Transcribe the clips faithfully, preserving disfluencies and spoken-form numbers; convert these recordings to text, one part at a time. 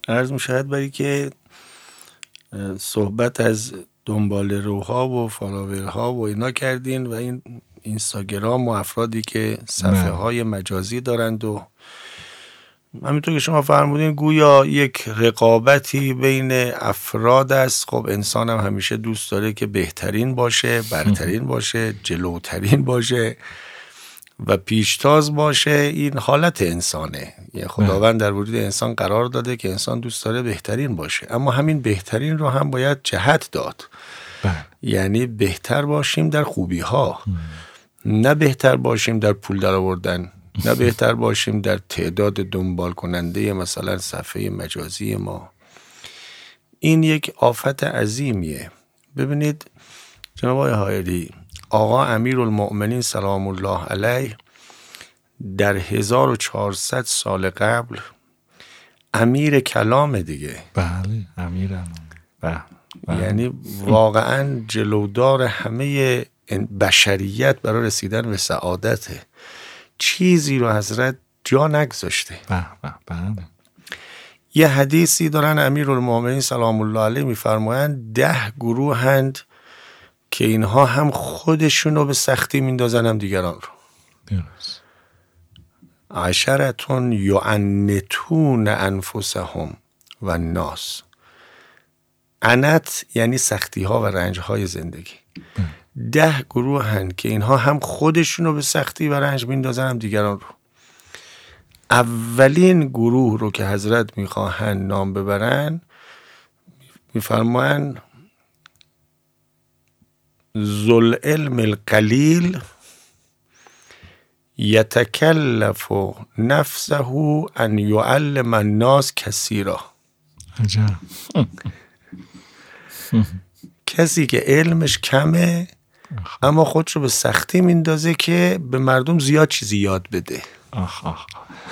عرض می شود برای که صحبت از دنبال روها و فالوورها و اینا کردین و این اینستاگرام و افرادی که صفحه های مجازی دارند و همینطور که شما فرمودین گویا یک رقابتی بین افراد است. خب انسان هم همیشه دوست داره که بهترین باشه، برترین باشه، جلوترین باشه و پیشتاز باشه. این حالت انسانه، یعنی خداوند در وجود انسان قرار داده که انسان دوست داره بهترین باشه، اما همین بهترین رو هم باید جهت داد. بله. یعنی بهتر باشیم در خوبی ها، نه بهتر باشیم در پول در آوردن، نه بهتر باشیم در تعداد دنبال کننده مثلا صفحه مجازی ما. این یک آفت عظیمیه. ببینید جناب آقای حائری، آقا امیرالمؤمنین سلام الله علیه در هزار و چهارصد سال قبل امیر کلام دیگه. بله امیر بله. بله. یعنی واقعا جلودار همه بشریت برای رسیدن به سعادته. چیزی رو حضرت جا نگذاشته. بله بله. یه حدیثی دارن امیرالمؤمنین سلام الله علیه میفرمایند ده گروه هند که اینها هم خودشون رو به سختی میندازن هم دیگران رو. درست. عشرتون یعنتون انفسهم و الناس. عنت یعنی سختی ها و رنج های زندگی. بله. ده گروه هند که اینها هم خودشون رو به سختی و رنج میندازن هم دیگران رو. اولین گروه رو که حضرت میخواهند نام ببرن میفرمایند ذل علم القلیل یتکلف نفسه ان یعلم الناس کثیرا. عجب. کسی که علمش کمه اما خودش رو به سختی میندازه که به مردم زیاد چیزی یاد بده. آخ آخ.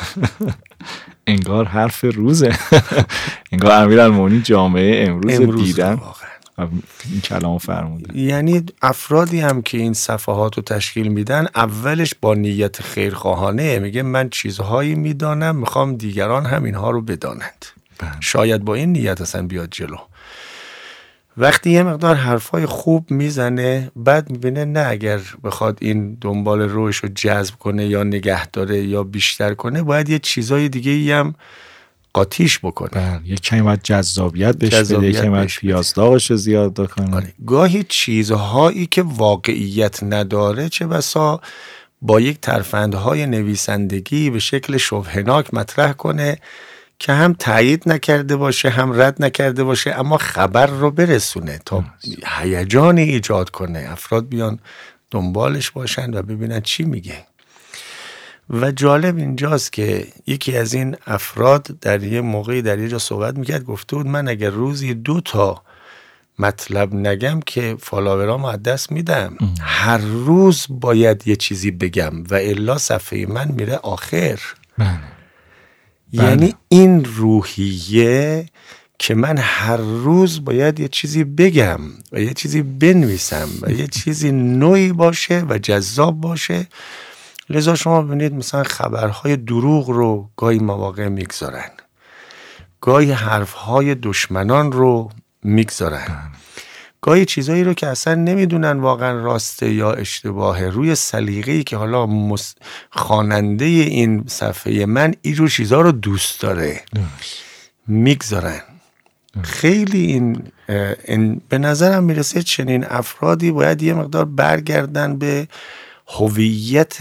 انگار حرف روزه. انگار امیرالمؤمنین جامعه امروز, امروز دیدن این کلام فرمودن. یعنی افرادی هم که این صفحات رو تشکیل میدن اولش با نیت خیرخواهانه میگه من چیزهایی میدانم میخوام دیگران هم اینها رو بدانند. بله. شاید با این نیت اصلا بیاد جلو. وقتی یه مقدار حرفای خوب میزنه بعد میبینه نه اگر بخواد این دنبال روش رو جذب کنه یا نگه داره یا بیشتر کنه باید یه چیزای دیگه ای هم قاطیش بکنه. بله. یه کمی باید جذابیت بهش بده، یه کمی باید پیازداغش رو زیاد کنه. آره. گاهی چیزهایی که واقعیت نداره چه بسا با یک ترفندهای نویسندگی به شکل شبهناک مطرح کنه که هم تایید نکرده باشه هم رد نکرده باشه اما خبر رو برسونه تا هیجانی ایجاد کنه، افراد بیان دنبالش باشن و ببینن چی میگه. و جالب اینجاست که یکی از این افراد در یه موقعی در یه جا صحبت میکرد، گفته بود من اگر روزی دو تا مطلب نگم که فالوورام از دست میدم. ام. هر روز باید یه چیزی بگم و الا صفحه من میره آخر. بله. یعنی بله. این روحیه که من هر روز باید یه چیزی بگم و یه چیزی بنویسم و یه چیزی نوعی باشه و جذاب باشه. لذا شما ببینید مثلا خبرهای دروغ رو گاهی مواقع میگذارن، گاهی حرفهای دشمنان رو میگذارن، گاهی چیزایی رو که اصلا نمیدونن واقعا راسته یا اشتباهه روی سلیقه‌ای که حالا مس... خواننده این صفحه من اینجور چیزا رو دوست داره میگذارن. خیلی این, این به نظرم میرسه چنین افرادی باید یه مقدار برگردن به هویت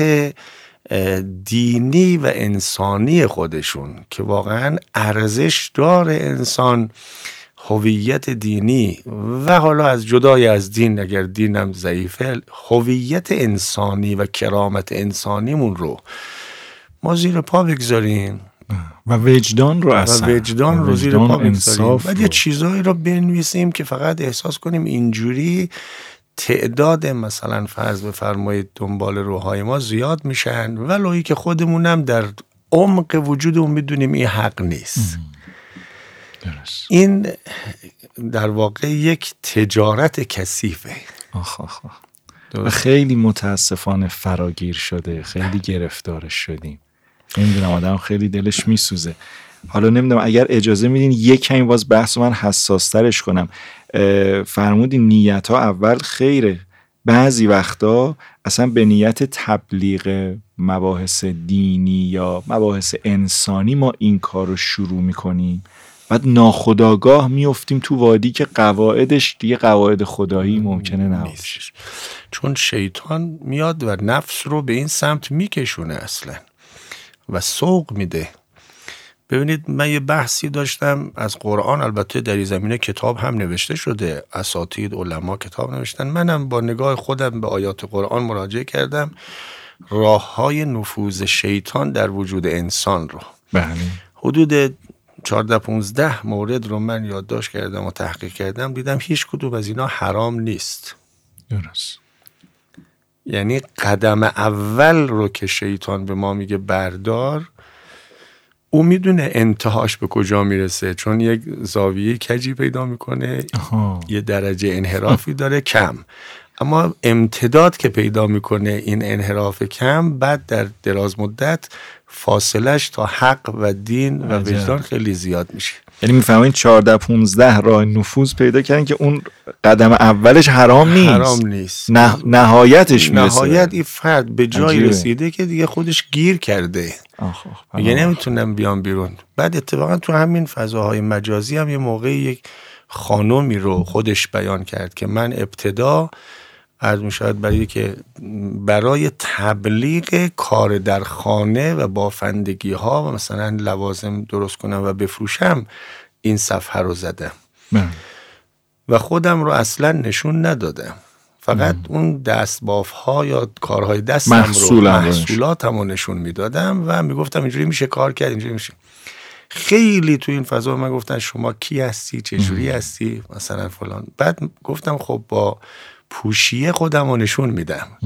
دینی و انسانی خودشون که واقعا ارزش داره انسان هویت دینی و حالا از جدای از دین اگر دینم ضعیفه هویت انسانی و کرامت انسانیمون رو ما زیر پا بگذاریم و وجدان رو اصلا و وجدان رو زیر پا بگذاریم. بعد یه چیزایی رو بنویسیم که فقط احساس کنیم اینجوری تعداد مثلا فرض بفرمایید دنبال روهای ما زیاد میشن ولویی که خودمونم در عمق وجودمون میدونیم این حق نیست. درست. این در واقع یک تجارت کثیفه. آخ آخ آخ. و خیلی متاسفانه فراگیر شده، خیلی گرفتارش شدیم. نمیدونم آدم خیلی دلش میسوزه. حالا نمیدونم اگر اجازه میدین یک کمی باز بحث من حساس ترش کنم. فرمودین نیت ها اول خیره، بعضی وقتا اصلا به نیت تبلیغ مباحث دینی یا مباحث انسانی ما این کار رو شروع میکنیم، بعد ناخودآگاه میفتیم تو وادی که قواعدش دیگه قواعد خدایی ممکنه نباشه، چون شیطان میاد و نفس رو به این سمت میکشونه اصلا و سوق میده. ببینید من یه بحثی داشتم از قرآن، البته در این زمینه کتاب هم نوشته شده، اساتید علما کتاب نوشتن، منم با نگاه خودم به آیات قرآن مراجعه کردم راه‌های نفوذ شیطان در وجود انسان رو. بله. حدود چهارده پونزده مورد رو من یادداشت کردم و تحقیق کردم، دیدم هیچ کدوم از اینا حرام نیست. درست. یعنی قدم اول رو که شیطان به ما میگه بردار، او میدونه انتهاش به کجا میرسه، چون یک زاویه کجی پیدا میکنه. آها. یه درجه انحرافی داره کم، اما امتداد که پیدا میکنه این انحراف کم، بعد در دراز مدت فاصلش تا حق و دین و وجدان خیلی زیاد میشه. یعنی میفهمین چهارده پونزده راه نفوذ پیدا کردن که اون قدم اولش حرام نیست، حرام نیست. نه نهایتش میرسه، نهایت این فرد به جایی عجیبه. رسیده که دیگه خودش گیر کرده، میگه نمیتونم بیام بیرون. بعد اتفاقا تو همین فضاهای مجازی هم یه موقعی یک خانومی رو خودش بیان کرد که من ابتدا عرض می‌شود برای که برای تبلیغ کار در خانه و بافندگی ها و مثلا لوازم درست کنم و بفروشم این صفحه رو زدم من. و خودم رو اصلا نشون ندادم، فقط من. اون دستباف ها یا کارهای دستم محصول رو محصولاتم رو نشون میدادم و میگفتم اینجوری میشه کار کرد، اینجوری میشه. خیلی تو این فضا من گفتن شما کی هستی، چجوری هستی، مثلا فلان. بعد گفتم خب با پوشیه خودم رو نشون میدم. ام.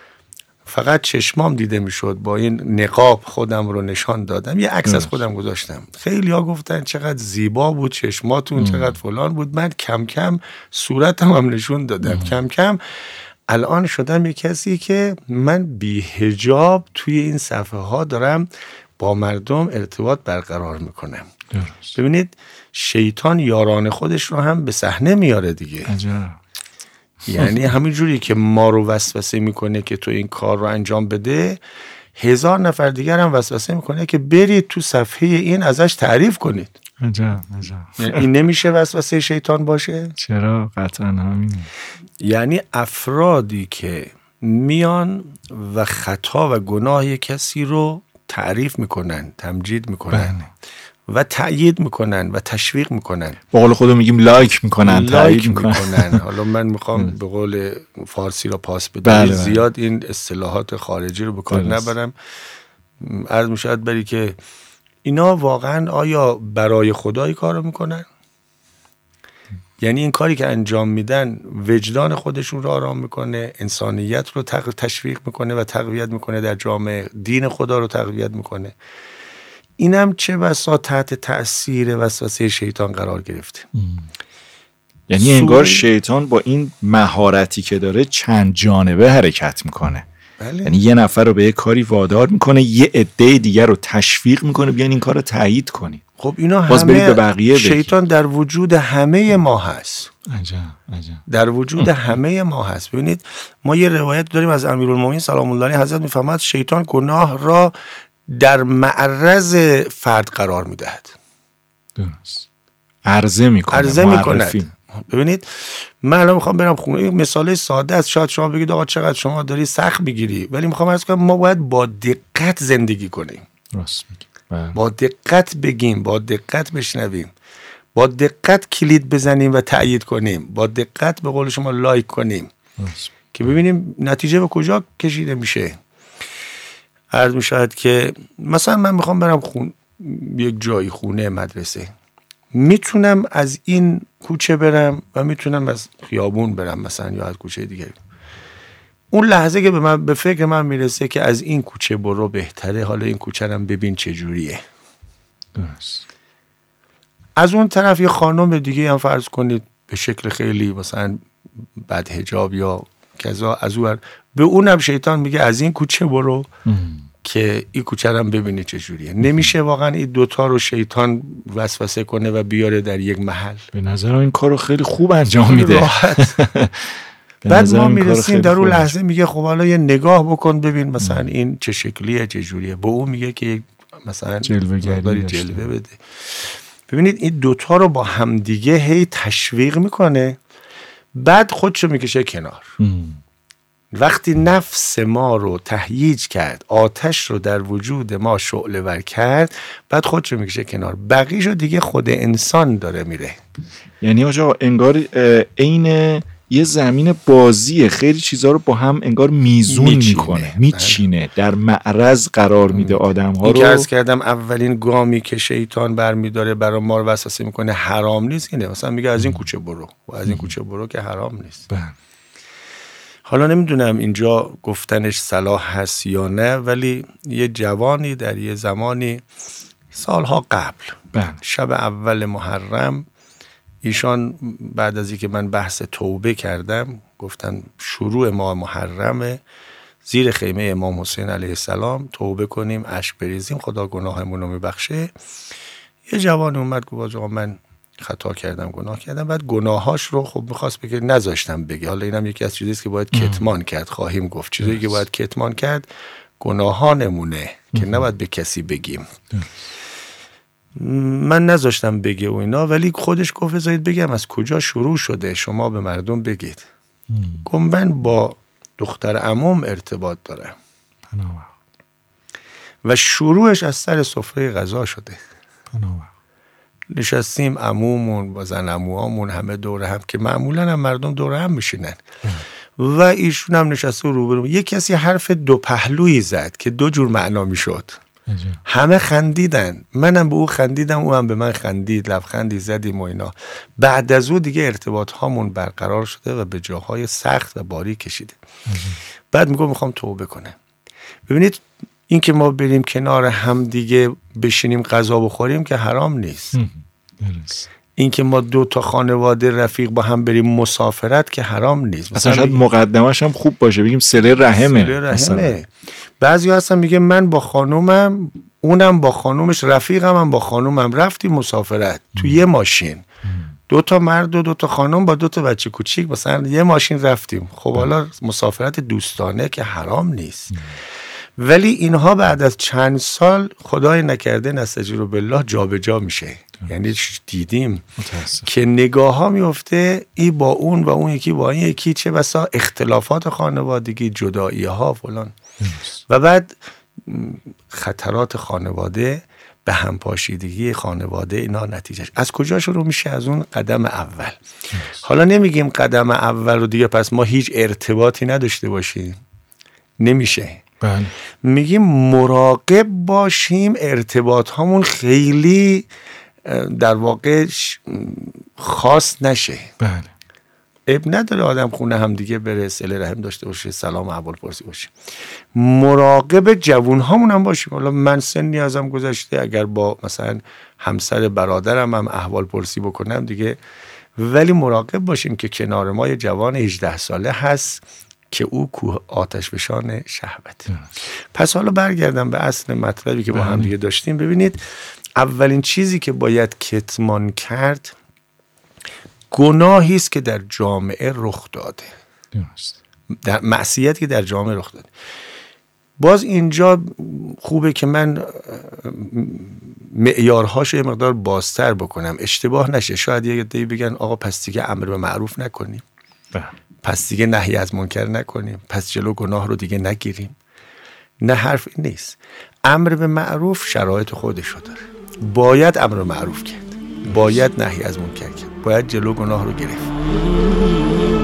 فقط چشمام دیده میشد، با این نقاب خودم رو نشان دادم، یه عکس از خودم گذاشتم. خیلی ها گفتن چقدر زیبا بود چشماتون، ام. چقدر فلان بود. من کم کم صورتم هم نشون دادم. ام. کم کم الان شدم یه کسی که من بی حجاب توی این صفحه ها دارم با مردم ارتباط برقرار میکنم. درست. ببینید شیطان یاران خودش رو هم به صحنه میاره دیگه. عجب. یعنی همین جوری که ما رو وسوسه میکنه که تو این کار رو انجام بده، هزار نفر دیگر هم وسوسه میکنه که برید تو صفحه این ازش تعریف کنید. عجب عجب. یعنی این نمیشه وسوسه شیطان باشه؟ چرا؟ قطعا همینه. یعنی افرادی که میان و خطا و گناه کسی رو تعریف میکنن، تمجید میکنن، بله. و تأیید میکنن و تشویق میکنن. به قول خودم میگیم لایک میکنن، تأیید میکنن. حالا من میخوام به قول فارسی رو پاس بدم، بله بله. زیاد این اصطلاحات خارجی رو به کار نبرم. عرض میشود بری که اینا واقعا آیا برای خدای کارو میکنن؟ یعنی این کاری که انجام میدن وجدان خودشون رو آرام میکنه، انسانیت رو تشویق میکنه و تقویت میکنه در جامعه، دین خدا رو تقویت میکنه. اینم چه بسا تحت تأثیر وسوسه شیطان قرار گرفته. یعنی انگار شیطان با این مهارتی که داره چند جانبه حرکت میکنه. بله. یعنی یه نفر رو به یه کاری وادار میکنه، یه عده دیگر رو تشویق میکنه بیان این کار رو تایید کنی. خب اینا باز برید به بقیه شیطان بگی. در وجود همه ما هست. عجب عجب. در وجود همه ما هست. ببینید ما یه روایت داریم از امیرالمومنین سلام الله علیه، حضرت میفرماد شیطان گناه را در معرض فرد قرار میدهد. درست. عرضه میکنه. عرضه میکنه. ببینید من الان میخوام برم خونه، مثال ساده است، شاید شما بگید آقا چقدر شما داری سخت میگیری، ولی میخوام عرض کنم ما باید با دقت زندگی کنیم. راست میگی. با دقت بگیم، با دقت بشنویم، با دقت کلید بزنیم و تأیید کنیم، با دقت به قول شما لایک کنیم. راست. که ببینیم نتیجه به کجا کشیده میشه. عرض میشود که مثلا من میخوام برم خون یک جایی، خونه، مدرسه، میتونم از این کوچه برم و میتونم از خیابون برم مثلا یا از کوچه دیگه. اون لحظه که به من به فکر من میرسه که از این کوچه برو بهتره، حالا این کوچه رو ببین چه جوریه. درست. از اون طرف یه خانم دیگه هم فرض کنید به شکل خیلی مثلا بد حجاب یا کذا، از اون به اونم شیطان میگه از این کوچه برو. ام. که این کوچه رو ببینی چجوریه. نمیشه واقعا این دوتا رو شیطان وسوسه کنه و بیاره در یک محل. به نظر این کارو خیلی خوب انجام میده. بعد ما میرسیم در اون لحظه میگه خب حالا یه نگاه بکن ببین مثلا ام. این چه شکلیه چه جوریه. به اون میگه که مثلا جلوه‌گری جلوه بده. ببینید این دوتا رو با همدیگه هی تشویق میکنه، بعد خودشو میکشه کنار. ام. وقتی نفس ما رو تهییج کرد، آتش رو در وجود ما شعله ور کرد، بعد خودشو میکشه کنار، بقیشو دیگه خود انسان داره میره. یعنی آجا انگار عین یه زمین بازیه، خیلی چیزها رو با هم انگار میزون میکنه، میچینه، در معرض قرار میده آدم‌ها رو. این که عرض کردم اولین گامی که شیطان برمیداره برای ما رو وسوسه میکنه حرام نیست اینه، مثلا میگه از این کوچه برو و از این کوچه برو که حرام نیست. بله. حالا نمیدونم اینجا گفتنش صلاح هست یا نه، ولی یه جوانی در یه زمانی سالها قبل بله. شب اول محرم ایشان بعد از اینکه من بحث توبه کردم گفتن شروع ماه محرمه، زیر خیمه امام حسین علیه السلام توبه کنیم، اشک بریزیم، خدا گناهمون رو میبخشه. یه جوان اومد گفت آقا من خطا کردم، گناه کردم. بعد گناهاش رو خب میخواست بگه، نذاشتم بگه. حالا اینم یکی از چیزیست که باید کتمان کرد، خواهیم گفت چیزایی که باید کتمان کرد گناهانمونه که نباید به کسی بگیم. من نذاشتم بگه و اینا، ولی خودش گفت بذارید بگم از کجا شروع شده، شما به مردم بگید. گفت من با دختر عموم ارتباط دارم و شروعش از سر سفره غذا شده. نشستیم عمومون با زن عموامون همه دور هم که معمولا هم مردم دور هم میشینن و ایشون هم نشسته روبرو. یک کسی حرف دو پهلویی زد که دو جور معنا میشد. همه خندیدن، منم به او خندیدم، او هم به من خندید، لبخندی زدیم و اینا. بعد از او دیگه ارتباط هامون برقرار شده و به جاهای سخت و باریک کشیده. بعد میگم میخوام توبه کنم. ببینید این که ما بریم کنار هم دیگه بشینیم غذا بخوریم که حرام نیست. این که ما دو تا خانواده رفیق با هم بریم مسافرت که حرام نیست. مثلا شاید مقدمش هم خوب باشه، بگیم صله رحمه. صله رحمه. بعضی هستن میگه من با خانومم، اونم با خانومش، رفیقم هم با خانومم رفتیم مسافرت تو یه ماشین، دو تا مرد و دو تا خانم با دو تا بچه کوچیک مثلا یه ماشین رفتیم. خب حالا مسافرت دوستانه که حرام نیست. ولی اینها بعد از چند سال خدای نکرده نستجیروا بالله جابجا میشه. یعنی دیدیم متاسف. که نگاه ها میفته این با اون و اون یکی با این یکی، چه بسا اختلافات خانوادگی، جدایی ها فلان yes. و بعد خطرات خانواده، به هم پاشیدگی خانواده، اینا نتیجهش از کجا شروع میشه؟ از اون قدم اول yes. حالا نمیگیم قدم اول رو دیگه پس ما هیچ ارتباطی نداشته باشیم، نمیشه. بله. میگیم مراقب باشیم ارتباط هامون خیلی در واقع خاص نشه. بله. عیب نداره آدم خونه هم دیگه بره، صله رحم داشته باشه، سلام و احوال پرسی باشه. مراقب جوون هامون هم باشیم. حالا من سنی ازم گذشته، اگر با مثلا همسر برادرم هم احوال پرسی بکنم دیگه، ولی مراقب باشیم که کنار ما یه جوان هجده ساله هست که او کوه آتش فشان شهوت. پس حالا برگردم به اصل مطلبی که با هم دیگه داشتیم. ببینید اولین چیزی که باید کتمان کرد گناهی است که در جامعه رخ داده، در معصیتی که در جامعه رخ داده. باز اینجا خوبه که من معیارهاشو یه مقدار بازتر بکنم، اشتباه نشه. شاید یه عده‌ای بگن آقا پس دیگه امر به معروف نکنیم، پس دیگه نهی از منکر نکنیم، پس جلو گناه رو دیگه نگیریم. نه، حرف این نیست. امر به معروف شرایط خودشو داره. باید امر به معروف کرد، باید نهی از منکر کرد، باید جلو گناه رو گرفت.